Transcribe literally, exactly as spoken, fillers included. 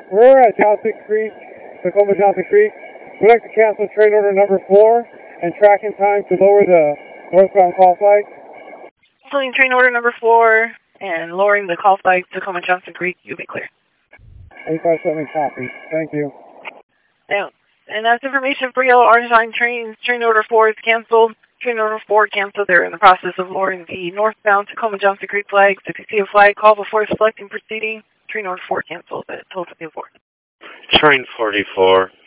We're at Johnson Creek, Tacoma Johnson Creek. We'd like to cancel train order number four and tracking time to lower the northbound call flight. Canceling train order number four and lowering the call flight to Tacoma Johnson Creek. You'll be clear. eighty-five seven copy. Thank you. Yeah. And that's information for yellow Argentine trains. Train order four is canceled. Train order four canceled. They're in the process of lowering the northbound Tacoma Johnson Creek flags. If you see a flag, call before selecting proceeding. Train order four canceled. Total to the abort. Train forty-four.